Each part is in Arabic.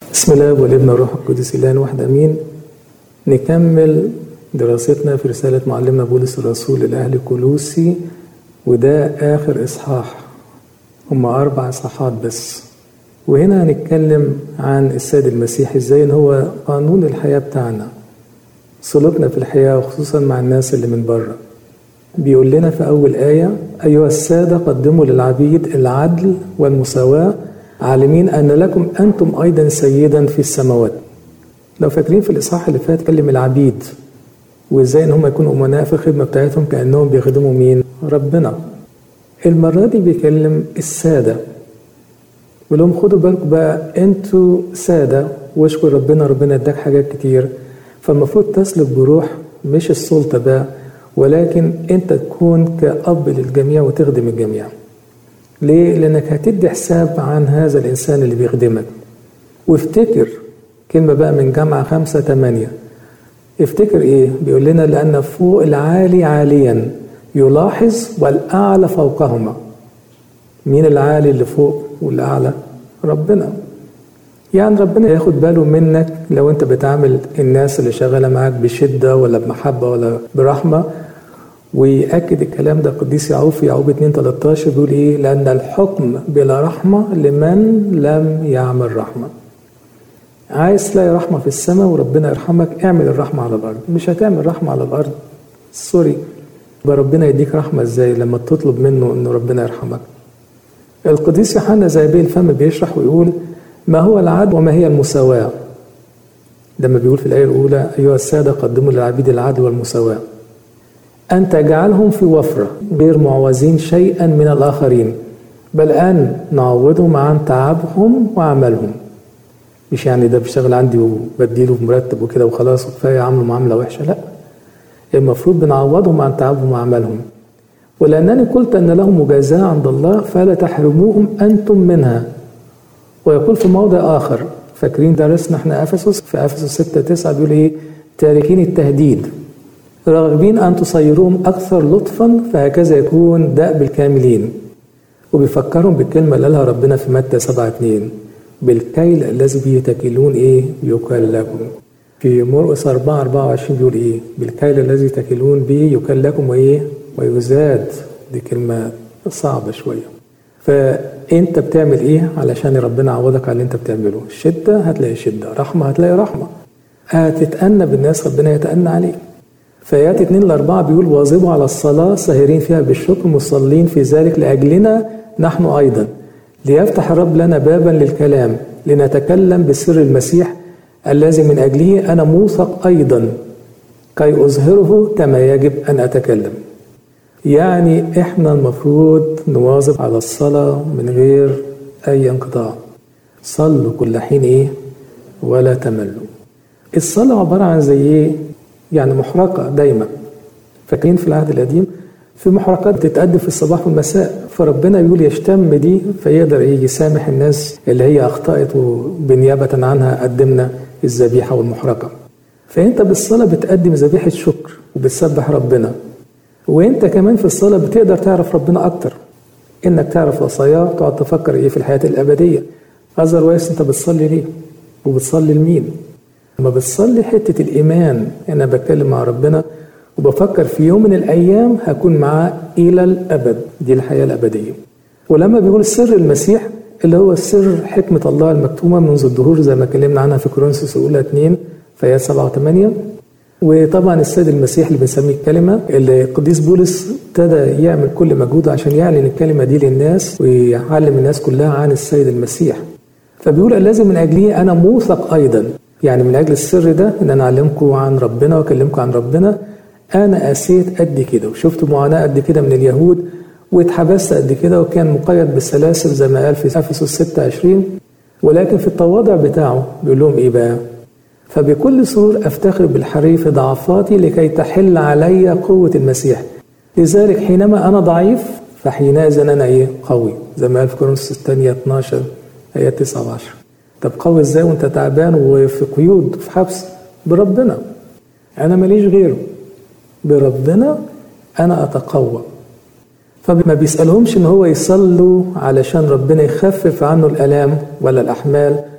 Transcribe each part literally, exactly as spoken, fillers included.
بسم الله والابن والروح القدس الآن واحد أمين. نكمل دراستنا في رسالة معلمنا بولس الرسول لأهل كولوسي، وده آخر إصحاح، هم أربع إصحاحات بس. وهنا هنتكلم عن السيد المسيح، إزاي إن هو قانون الحياة بتاعنا، سلوكنا في الحياة وخصوصا مع الناس اللي من بره. بيقول لنا في أول آية: أيها السادة قدموا للعبيد العدل والمساواة، عالمين أن لكم أنتم أيضا سيدا في السماوات. لو فاكرين في الإصحاح اللي فات كلم العبيد وإزاي إن هم يكونوا أمناء في الخدمة بتاعتهم كأنهم بيخدموا مين؟ ربنا. المرة دي بيكلم السادة، بيقول لهم خدوا بالكم بقى، أنتوا سادة واشكر ربنا، ربنا اداك حاجات كتير، فالمفروض تسلك بروح مش السلطة بقى، ولكن أنت تكون كأب للجميع وتخدم الجميع. ليه؟ لأنك هتدي حساب عن هذا الإنسان اللي بيخدمك. وافتكر كلمة بقى من جامعة خمسة تمانية، افتكر إيه؟ بيقول لنا: لأن فوق العالي عاليا يلاحظ والأعلى فوقهما. مين العالي اللي فوق والأعلى؟ ربنا. يعني ربنا ياخد باله منك لو أنت بتعامل الناس اللي شغالة معاك بشدة ولا بمحبة ولا برحمة. ويأكد الكلام ده القديس يعقوب في يعقوب اتنين تلتاشر، بيقول إيه؟ لأن الحكم بلا رحمة لمن لم يعمل رحمة. عايز تلاقي رحمة في السماء وربنا يرحمك، اعمل الرحمة على الأرض. مش هتعمل رحمة على الأرض، سوري، ربنا يديك رحمة ازاي لما تطلب منه انه ربنا يرحمك. القديس يوحنا زي الفم بيشرح ويقول: ما هو العدل وما هي المساواة؟ لما بيقول في الآية الأولى: أيها السادة قدموا للعبيد العدل والمساواة، أن تجعلهم في وفرة غير معوزين شيئا من الآخرين، بل أن نعوضهم عن تعبهم وعملهم. مش يعني ده بيشتغل عندي وبديله مرتب وكده وخلاص وكفاية عامله معاملة وحشة، لا، المفروض بنعوضهم عن تعبهم وعملهم. ولأنني قلت أن لهم مجازاة عند الله فلا تحرموهم أنتم منها. ويقول في موضع آخر، فاكرين درسنا احنا أفسس في أفسس ستة تسعة، بيقول إيه؟ تاركين التهديد راغبين أن تصيروهم أكثر لطفا، فهكذا يكون دأب الكاملين. وبيفكرهم بالكلمة اللي قالها ربنا في متى سبعة اتنين: بالكيل الذي به تكيلون إيه؟ يكال لكم. في مرقس أربعة أربعة وعشرين بيقول إيه؟ بالكيل الذي تكيلون به يكال لكم وإيه؟ ويزاد. دي كلمة صعبة شوية. فأنت بتعمل إيه علشان ربنا يعوضك على اللي أنت بتعمله؟ شدة هتلاقي شدة، رحمة هتلاقي رحمة، هتتأنى بالناس ربنا يتأنى عليك. فآيات اتنين لأربعة بيقول: واظبوا على الصلاة ساهرين فيها بالشكر مصلين في ذلك لأجلنا نحن أيضا، ليفتح الرب لنا بابا للكلام لنتكلم بسر المسيح الذي من أجله أنا موثق أيضا كي أظهره كما يجب أن أتكلم. يعني إحنا المفروض نواظب على الصلاة من غير أي انقطاع. صلوا كل حين إيه؟ ولا تملوا. الصلاة عبارة عن زي إيه؟ يعني محرقة دايما. فاكرين في العهد القديم في محرقات بتتقدم في الصباح والمساء، فربنا يقول يشتم دي فيقدر إيه؟ يسامح الناس اللي هي أخطأت وبنيابة عنها قدمنا الذبيحة والمحرقة. فأنت بالصلاة بتقدم ذبيحة شكر وبتسبح ربنا، وأنت كمان في الصلاة بتقدر تعرف ربنا أكتر، إنك تعرف وصاياه، تقعد تفكر إيه في الحياة الأبدية. أذروايز أنت بتصلي ليه؟ وبتصلي لمين؟ لما بتصلي حتة الإيمان، أنا بتكلم مع ربنا وبفكر في يوم من الأيام هكون معاه إلى الأبد، دي الحياة الأبدية. ولما بيقول سر المسيح اللي هو سر حكمة الله المكتومة منذ الدهور زي ما اتكلمنا عنها في كورنثوس الأولى اتنين في آيات سبعة وثمانية. وطبعا السيد المسيح اللي بنسميه الكلمة، اللي القديس بولس ابتدى يعمل كل مجهود عشان يعلن الكلمة دي للناس ويعلم الناس كلها عن السيد المسيح. فبيقول الذي من أجله أنا موثق أيضا، يعني من أجل السر ده إن أنا أعلمكم عن ربنا وأكلمكم عن ربنا. أنا قاسيت قد كده وشفت معاناة قد كده من اليهود واتحبست قد كده وكان مقيد بالسلاسل زي ما قال في أفسس ستة عشرين، ولكن في التواضع بتاعه بيقول لهم إيه بقى؟ فبكل سرور أفتخر بالحري في ضعفاتي لكي تحل علي قوة المسيح، لذلك حينما أنا ضعيف فحينئذ أنا إيه؟ قوي، زي ما قال في كورنثوس الثانية اتناشر آيات تسعة وعشرة. طب قوي إزاي وأنت تعبان وفي قيود في حبس؟ بربنا، أنا ماليش غيره، بربنا أنا أتقوى. فما بيسألهمش إن هو يصلوا علشان ربنا يخفف عنه الآلام ولا الأحمال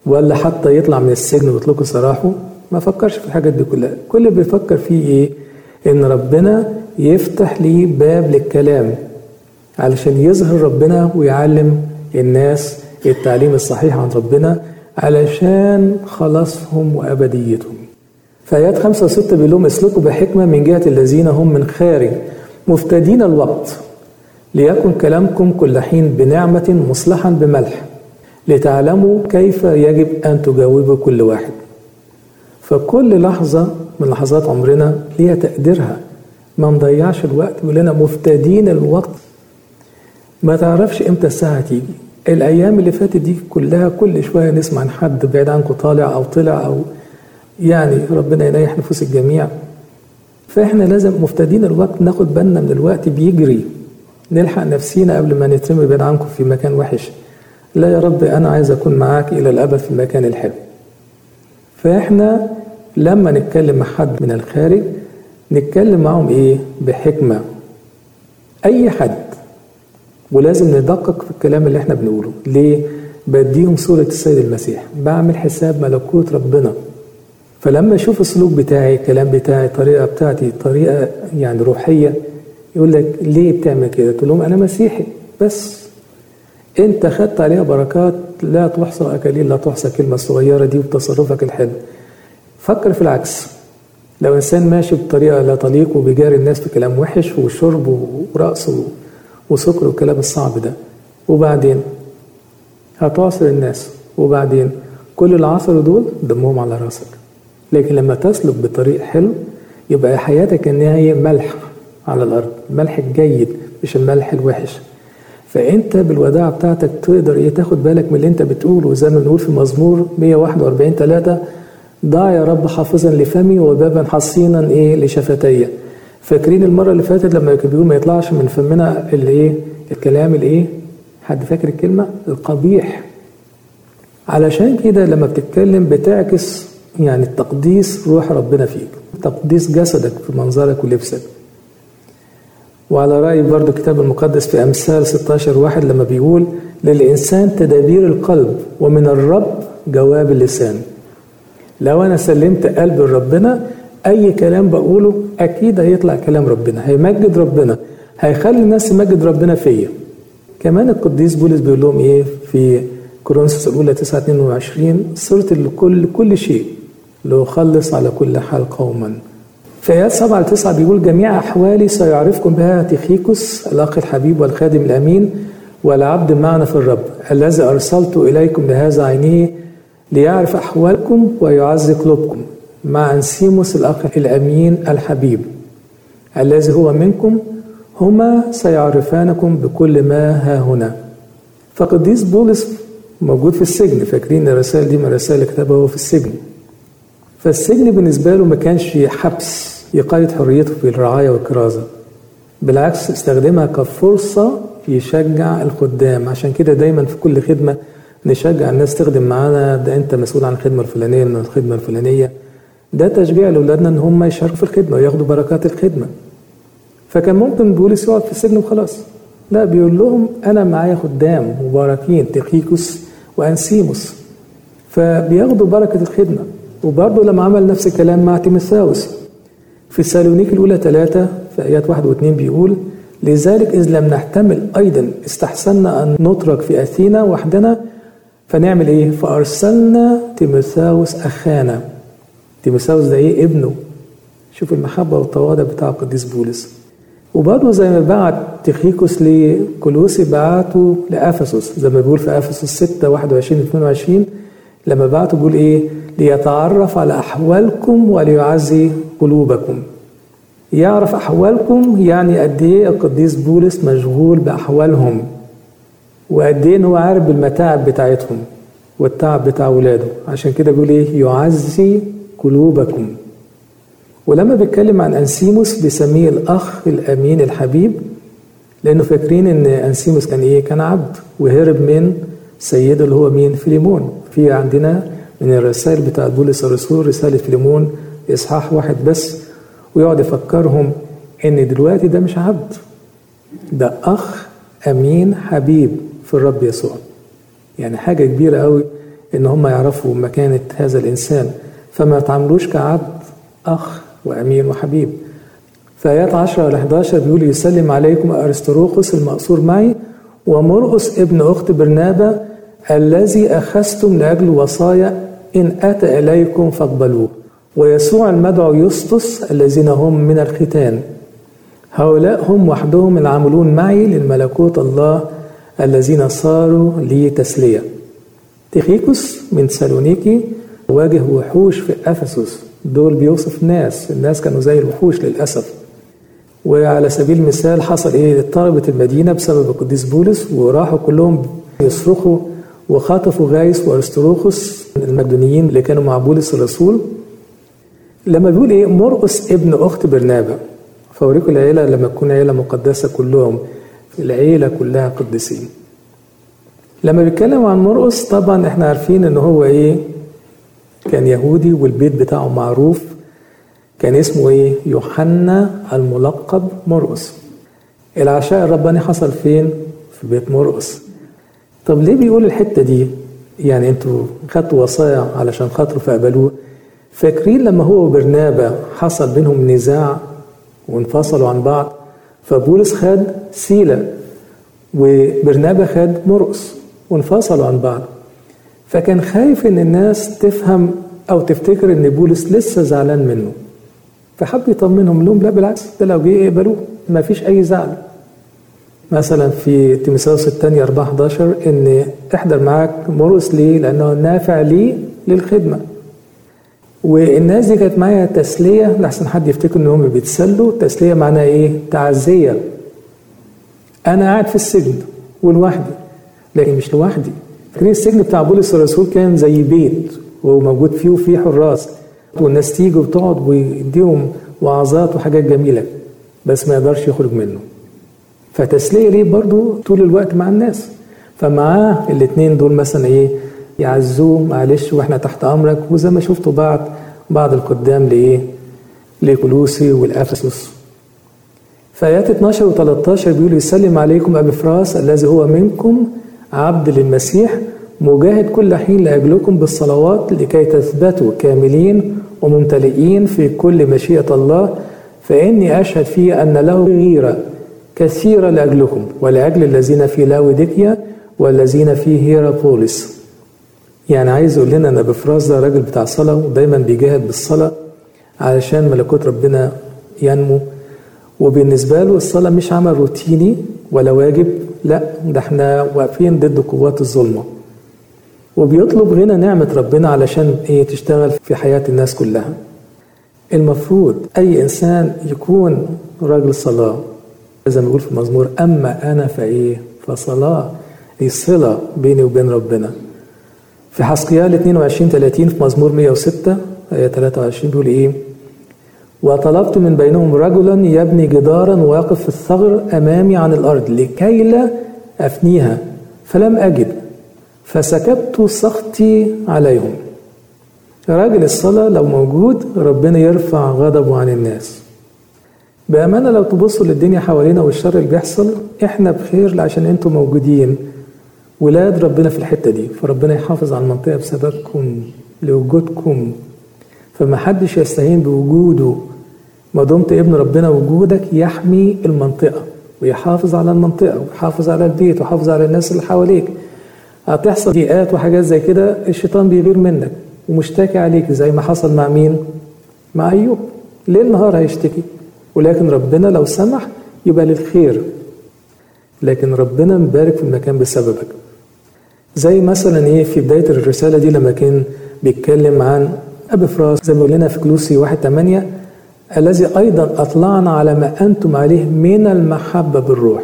ولا حتى يطلع من السجن ويطلقوا سراحه. ما فكرش في الحاجات دي كلها. كل اللي بيفكر فيه ايه؟ ان ربنا يفتح لي باب للكلام علشان يظهر ربنا ويعلم الناس التعليم الصحيح عن ربنا علشان خلاصهم وأبديتهم. في آيات خمسة وستة بيقول لهم اسلكوا بحكمة من جهة الذين هم من خارج مفتدين الوقت، ليكن كلامكم كل حين بنعمة مصلحا بملح، لتعلموا كيف يجب أن تجاوبوا كل واحد. فكل لحظة من لحظات عمرنا ليها تقديرها، ما نضيعش الوقت. يقول لنا مفتدين الوقت، ما تعرفش امتى الساعة تيجي. الأيام اللي فاتت دي كلها كل شوية نسمع عن حد بعيد عنكم طالع أو طلع، أو يعني ربنا يريح نفوس الجميع. فإحنا لازم مفتدين الوقت، ناخد بالنا من الوقت بيجري، نلحق نفسينا قبل ما نترمي بعيد عنكم في مكان وحش. لا يا رب، أنا عايز أكون معاك إلى الأبد في المكان الحلو. فإحنا لما نتكلم مع حد من الخارج نتكلم معهم إيه؟ بحكمة. أي حد، ولازم ندقق في الكلام اللي احنا بنقوله. ليه؟ بديهم صورة السيد المسيح، بعمل حساب ملكوت ربنا. فلما اشوف السلوك بتاعي، الكلام بتاعي، الطريقة بتاعتي طريقة يعني روحية، يقول لك ليه بتعمل كده؟ تقول لهم أنا مسيحي بس. أنت خدت عليها بركات لا تحصى أكاليل، لا تحصى كلمة الصغيرة دي وتصرفك الحلو. فكر في العكس. لو إنسان ماشي بطريقة لا تليق وبيجاري الناس في كلام وحش وشرب ورقص وسكر والكلام الصعب ده، وبعدين هتعصر الناس، وبعدين كل العصر دول دمهم على راسك. لكن لما تسلك بطريق حلو يبقى حياتك انها هي ملح على الارض، الملح الجيد مش الملح الوحش. فانت بالوداعة بتاعتك تقدر ايه؟ تاخد بالك من اللي انت بتقوله. زي ما بنقول في مزمور مية وواحد وأربعين ثلاثة، ضع يا رب حافظا لفمي وبابا حصينا ايه لشفتي. فاكرين المرة اللي فاتت لما كان بيقول ما يطلعش من فمنا الايه؟ الكلام الايه؟ حد فاكر الكلمة؟ القبيح. علشان كده لما بتتكلم بتعكس يعني التقديس روح ربنا فيك، تقديس جسدك في منظرك ولبسك. وعلى رأي برضو الكتاب المقدس في أمثال ستاشر واحد لما بيقول للإنسان تدابير القلب ومن الرب جواب اللسان. لو أنا سلمت قلبي لربنا أي كلام بقوله أكيد هيطلع كلام ربنا، هيمجد ربنا، هيخلي الناس تمجد ربنا فيا. كمان القديس بولس بيقول لهم إيه في كورنثوس الأولى تسعة اتنين وعشرين، صرت لكل كل شيء لأخلص على كل حال قوما. في آيات سبعة لتسعة بيقول جميع أحوالي سيعرفكم بها تيخيكوس الأخ الحبيب والخادم الأمين والعبد معنا في الرب، الذي أرسلت إليكم لهذا عينيه ليعرف أحوالكم ويعزي قلوبكم، مع أنسيموس الأخ الأمين الحبيب الذي هو منكم، هما سيعرفانكم بكل ما ها هنا. فقديس بولس موجود في السجن. فاكرين الرسائل دي من الرسائل اللي كتبها هو في السجن. فالسجن بالنسبة له ما كانش حبس يقيد حريته في الرعاية والكرازة، بالعكس استخدمها كفرصة يشجع الخدام. عشان كده دايما في كل خدمة نشجع الناس تخدم معانا، ده انت مسؤول عن الخدمة الفلانية من الخدمة الفلانية. ده تشجيع لأولادنا ان هم يشاركوا في الخدمة وياخدوا بركات الخدمة. فكان ممكن بولس يقعد في السجن وخلاص، لا، بيقول لهم أنا معايا خدام مباركين تيخيكوس وأنسيموس، فبياخدوا بركة الخدمة. وبرضه لما عمل نفس الكلام مع تيموثاوس في سالونيك الأولى ثلاثة في آيات واحد واثنين بيقول لذلك إذ لم نحتمل أيضا استحسنا أن نترك في أثينا وحدنا فنعمل إيه؟ فأرسلنا تيموثاوس أخانا. تيموثاوس ده إيه؟ ابنه. شوف المحبة والتواضع بتاع القديس بولس. وبرضه زي ما بعت تيخيكوس لكولوسي بعته لأفسس، زي ما بيقول في أفسس ستة واحد وعشرين اثنين وعشرين لما بعته بيقول إيه؟ ليتعرف على أحوالكم وليعزي قلوبكم. يعرف أحوالكم يعني قد إيه القديس بولس مشغول بأحوالهم، وقد إيه هو عارف بالمتاعب بتاعتهم والتعب بتاع ولاده. عشان كده بيقول إيه؟ يعزي قلوبكم. ولما بيتكلم عن أنسيموس بيسميه الأخ الأمين الحبيب، لأنه فاكرين إن أنسيموس كان إيه؟ كان عبد وهرب من سيده اللي هو مين؟ فيليمون. في عندنا من الرسائل بتاع بولس الرسول رسالة فيليمون إصحاح واحد بس، ويقعد يفكرهم إن دلوقتي ده مش عبد، ده أخ أمين حبيب في الرب يسوع. يعني حاجة كبيرة قوي إن هم يعرفوا مكانة هذا الإنسان، فما تعاملوش كعبد، أخ وأمين وحبيب. في آيات عشرة إلى إحداشر بيقول: يسلم عليكم أرسطروخوس المأسور معي، ومرقس ابن أخت برنابا الذي أخذتم لأجل وصايا، إن أتى إليكم فاقبلوه، ويسوع المدعو يسطس الذين هم من الختان. هؤلاء هم وحدهم العاملون معي للملكوت الله الذين صاروا لي تسلية. تيخيكوس من سالونيكي واجه وحوش في أفسس، دول بيوصف ناس الناس كانوا زي الوحوش للأسف. وعلى سبيل المثال حصل إيه؟ اضطربت المدينة بسبب القديس بولس، وراحوا كلهم يصرخوا وخاطفوا غايس وأرسطروخوس المقدونيين اللي كانوا مع بولس الرسول. لما بيقول إيه؟ مرقس ابن أخت برنابا، فوريكم العيلة لما تكون عيلة مقدسة كلهم، العيلة كلها قديسين. لما بيتكلم عن مرقس طبعا احنا عارفين ان هو ايه؟ كان يهودي والبيت بتاعه معروف، كان اسمه ايه؟ يوحنا الملقب مرقس. العشاء الرباني حصل فين؟ في بيت مرقس. طب ليه بيقول الحتة دي؟ يعني انتوا خدتوا وصايا علشان خاطره فقبلوه. فاكرين لما هو وبرنابا حصل بينهم نزاع وانفصلوا عن بعض، فبولس خد سيلة وبرنابا خد مرقس وانفصلوا عن بعض. فكان خايف ان الناس تفهم او تفتكر ان بولس لسه زعلان منه، فحب يطمنهم لهم لا بالعكس، ده لو جه يقبلوه ما فيش اي زعل. مثلا في تيموثاوس الثانية أربعة إحداشر ان احضر معاك مرقس ليه؟ لانه نافع لي للخدمة. والناس دي كانت معايا تسلية، لحسن حد يفتكر ان هم بيتسلوا. تسلية معناها ايه؟ تعزية. انا قاعد في السجن ولوحدي، لكن مش لوحدي. فاكرين السجن بتاع بولس الرسول كان زي بيت وهو موجود فيه وفيه حراس، والناس تيجي وتقعد ويديهم وعظات وحاجات جميلة، بس ما يقدرش يخرج منه. فتسلية ليه برضو طول الوقت مع الناس. فمعاه الاثنين دول مثلا ايه؟ يعزوه، معلش واحنا تحت امرك. وزي ما شفتوا بعض بعض القدام لايه؟ لكولوسي والافسس. في آيات اتناشر وتلتاشر بيقول: يسلم عليكم أبي فراس الذي هو منكم عبد للمسيح، مجاهد كل حين لأجلكم بالصلوات، لكي تثبتوا كاملين وممتلئين في كل مشيئة الله، فإني أشهد فيه أن له غيرة كثيرة لأجلكم ولأجل الذين في لاوديكيا والذين في هيرابوليس. يعني عايز يقول لنا أن أبي فراس ده راجل بتاع صلاة، ودايما بيجاهد بالصلاة علشان ملكوت ربنا ينمو. وبالنسبة له الصلاة مش عمل روتيني ولا واجب، لا، ده احنا واقفين ضد قوات الظلمة، وبيطلب غنى نعمة ربنا علشان ايه؟ تشتغل في حياة الناس كلها. المفروض أي إنسان يكون راجل صلاة، زي ما يقول في المزمور: أما أنا فإيه؟ فصلاة. دي صلة بيني وبين ربنا. في حسقيال اتنين وعشرين ثلاثين في مزمور مية وستة آية ثلاثة وعشرين بيقول إيه؟ وطلبت من بينهم رجلا يبني جدارا واقف في الثغر أمامي عن الأرض لكي لا أفنيها، فلم أجد، فسكبت سخطي عليهم. راجل الصلاة لو موجود ربنا يرفع غضبه عن الناس. بأمانة لو تبصوا للدنيا حوالينا والشر اللي بيحصل، احنا بخير عشان انتم موجودين ولاد ربنا في الحتة دي، فربنا يحافظ على المنطقة بسببكم لوجودكم. فما حدش يستهين بوجوده، ما دمت ابن ربنا وجودك يحمي المنطقة ويحافظ على المنطقة ويحافظ على البيت ويحافظ على الناس اللي حواليك. هتحصل ضيقات وحاجات زي كده، الشيطان بيغير منك ومشتكي عليك، زي ما حصل مع مين؟ مع أيوب، ليل نهار هيشتكي، ولكن ربنا لو سمح يبقى للخير، لكن ربنا مبارك في المكان بسببك. زي مثلا ايه في بداية الرسالة دي لما كان بيتكلم عن أبي فراس، زي ما قلنا في كولوسي واحد ثمانية: الذي أيضا أطلعنا على ما أنتم عليه من المحبة بالروح.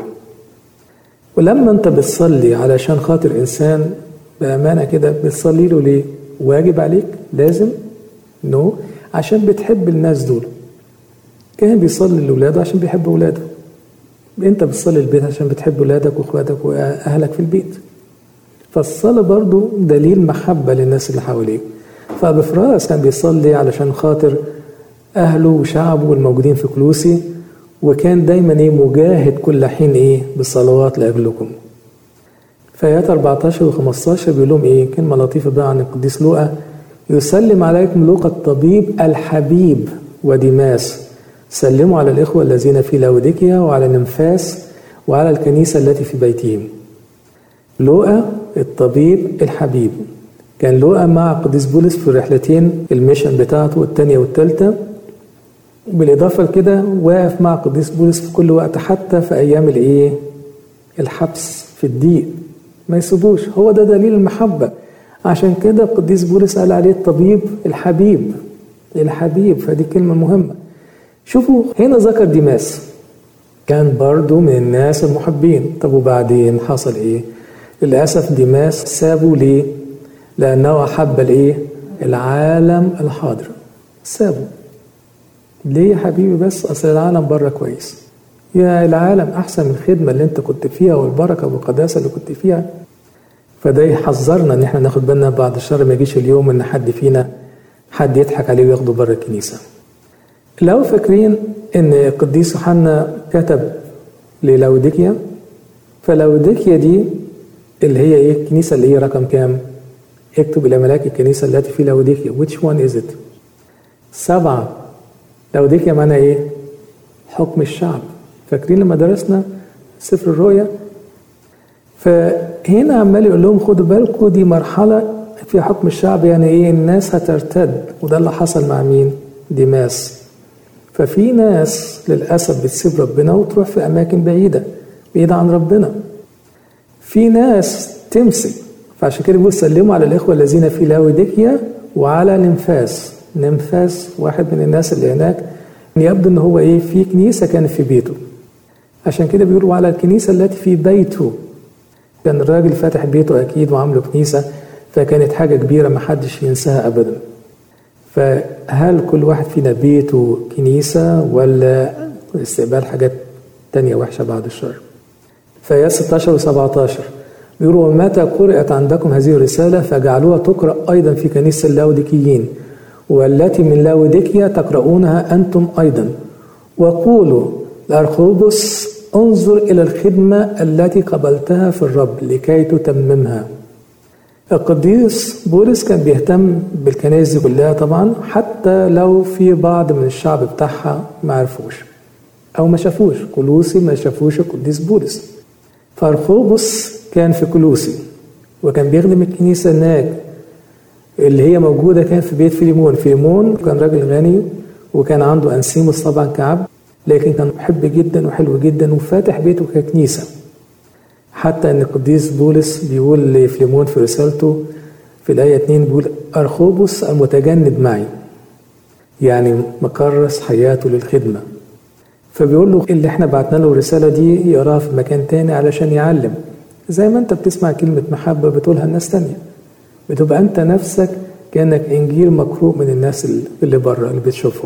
ولما أنت بتصلي علشان خاطر إنسان بأمانة كده، بتصلي له ليه؟ واجب عليك؟ لازم؟ نو no. عشان بتحب الناس دول. كان بيصلي لأولاده عشان بيحب أولاده، أنت بتصلي البيت عشان بتحب أولادك وأخواتك وأهلك في البيت. فالصلاة برضو دليل محبة للناس اللي حواليك. فأبي فراس كان بيصلي علشان خاطر أهله وشعبه والموجودين في كولوسي، وكان دايما إيه؟ مجاهد كل حين إيه؟ بالصلوات لأجلكم. في آيات أربعتاشر وخمستاشر بيقول لهم إيه؟ كلمة لطيفة بقى عن القديس لوقا: يسلم عليكم لوقا الطبيب الحبيب وديماس، سلموا على الإخوة الذين في لاوديكيا وعلى نمفاس وعلى الكنيسة التي في بيتهم. لوقا الطبيب الحبيب، كان لوقا مع قديس بولس في الرحلتين الميشن بتاعته الثانية والثالثة، بالإضافة لكده واقف مع قديس بولس في كل وقت، حتى في أيام الإيه؟ الحبس في الضيق ما يسيبوش. هو ده دليل المحبة. عشان كده القديس بولس قال عليه الطبيب الحبيب الحبيب، فدي كلمة مهمة. شوفوا هنا ذكر ديماس، كان برضو من الناس المحبين. طب وبعدين حصل إيه؟ للأسف ديماس سابوا ليه؟ لأنه أحب الإيه؟ العالم الحاضر. سابوا ليه يا حبيبي؟ بس أصل العالم بره كويس. يا العالم أحسن من الخدمة اللي أنت كنت فيها والبركة والقداسة اللي كنت فيها. فده يحذرنا إن إحنا ناخد بالنا بعد الشر ما يجيش اليوم إن حد فينا حد يضحك عليه وياخده بره الكنيسة. لو فاكرين إن القديس يوحنا كتب للاوديكيا، فلاوديكيا دي اللي هي إيه؟ الكنيسة اللي هي رقم كام؟ اكتب إلى ملاك الكنيسة التي في لاوديكيا. which one is it؟ سبعة. لاوديكيا معناها إيه؟ حكم الشعب. فاكرين لما درسنا سفر الرؤيا؟ فهنا عمال يقول لهم خدوا بالكم دي مرحلة في حكم الشعب، يعني إيه؟ الناس هترتد، وده اللي حصل مع مين؟ ديماس. ففي ناس للأسف بتسيب ربنا وتروح في أماكن بعيدة بعيدة عن ربنا. في ناس تمسك، فعشان كده بيقول سلموا على الإخوة الذين في لاوديكيا وعلى نمفاس. نمفاس واحد من الناس اللي هناك، يبدو ان هو ايه؟ في كنيسة كانت في بيته. عشان كده بيقولوا على الكنيسة التي في بيته. كان الراجل فاتح بيته اكيد وعامله كنيسة، فكانت حاجة كبيرة ما حدش ينساها ابدا. فهل كل واحد فينا بيته كنيسة ولا استقبال حاجات تانية وحشة بعد الشر؟ في آيات ستاشر وسبعتاشر بيقولوا ومتى قرأت عندكم هذه الرسالة فجعلوها تقرأ أيضا في كنيسة اللاوديكيين، والتي من لاوديكيا تقرؤونها أنتم أيضا، وقولوا لأرخوبوس انظر إلى الخدمة التي قبلتها في الرب لكي تتممها. القديس بولس كان بيهتم بالكنائس دي كلها طبعا، حتى لو في بعض من الشعب بتاعها ما عرفوش أو ما شافوش. كولوسي ما شافوش القديس بولس، فأرخوبوس كان في كولوسي وكان بيخدم الكنيسة هناك اللي هي موجودة، كان في بيت فيليمون. فيليمون كان راجل غني وكان عنده أنسيموس طبعا كعب، لكن كان محب جدا وحلو جدا وفاتح بيته ككنيسة. حتى أن القديس بولس بيقول لفيليمون في رسالته في الآية اتنين بيقول أرخوبوس المتجند معي، يعني مكرس حياته للخدمة. فبيقول له اللي احنا بعتنا له الرسالة دي يقراها في مكان تاني علشان يعلم. زي ما انت بتسمع كلمة محبة بتقولها الناس تانية، بتبقى انت نفسك كأنك انجيل مقروء من الناس اللي بره اللي بتشوفهم.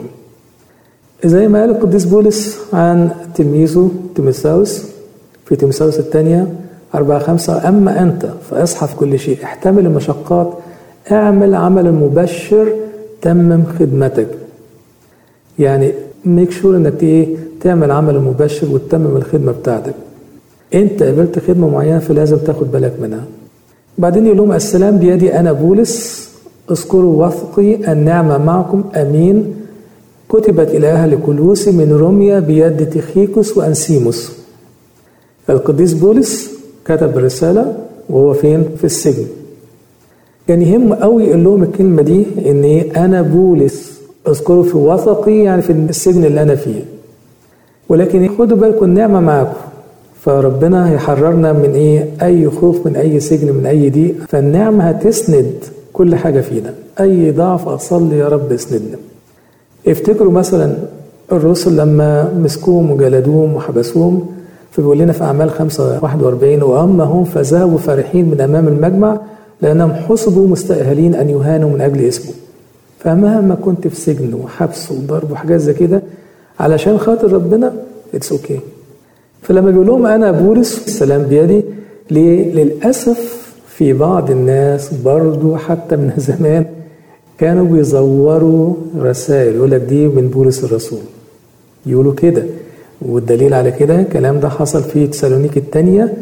زي ما قال القديس بولس عن تلميذه تيموثاوس في تيموثاوس الثانية أربعة خمسة أما أنت فاصحى في كل شيء، احتمل المشقات، اعمل عمل مبشر، تمم خدمتك. يعني ميك شور انك ايه؟ تعمل عمل مبشر وتتمم الخدمة بتاعتك. انت قبلت خدمة معينة فلازم تاخد بالك منها. بعدين يقول لهم السلام بيدي أنا بولس، اذكروا وثقي النعمة معكم أمين، كتبت إلى أهل كولوسي من روميا بيد تيخيكوس وأنسيموس. القديس بولس كتب الرسالة وهو فين؟ في السجن. كان يهم قوي يقول لهم الكلمة دي إن أنا بولس، اذكروا في وثقي يعني في السجن اللي أنا فيه، ولكن خدوا بالكم النعمة معكم. فربنا هيحررنا من ايه؟ اي خوف، من اي سجن، من اي ضيق. فالنعمة هتسند كل حاجة فينا. اي ضعف اصلي يا رب اسندنا. افتكروا مثلا الرسل لما مسكوهم وجلدوهم وحبسوهم، فبيقول لنا في اعمال خمسة واحد واربعين واما هم فذهبوا فرحين من امام المجمع لانهم حسبوا مستأهلين ان يهانوا من اجل اسمه. فمهما كنت في سجن وحبس وضرب وحاجات زي كده علشان خاطر ربنا اتس اوكي okay. فلما بيقول لهم أنا بولس السلام بيدي، ليه؟ للأسف في بعض الناس برضو حتى من زمان كانوا بيزوروا رسائل يقول لك دي من بولس الرسول، يقولوا كده. والدليل على كده الكلام ده حصل في تسالونيك الثانية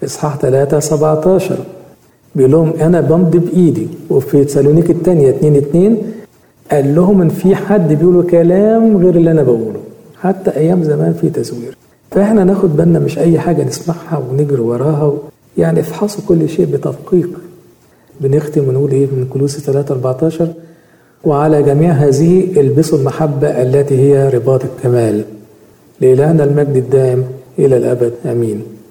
إصحاح ثلاثة سبعتاشر بيقول لهم أنا بمضي بإيدي. وفي تسالونيك الثانية اتنين اتنين قال لهم إن في حد بيقولوا كلام غير اللي أنا بقوله، حتى أيام زمان في تزوير. فإحنا ناخد بالنا مش أي حاجة نسمعها ونجري وراها، يعني افحصوا كل شيء بتدقيق. بنختم ونقول إيه من كولوسي ثلاثة أربعتاشر: وعلى جميع هذه البسوا المحبة التي هي رباط الكمال. لإلهنا المجد الدائم إلى الأبد، آمين.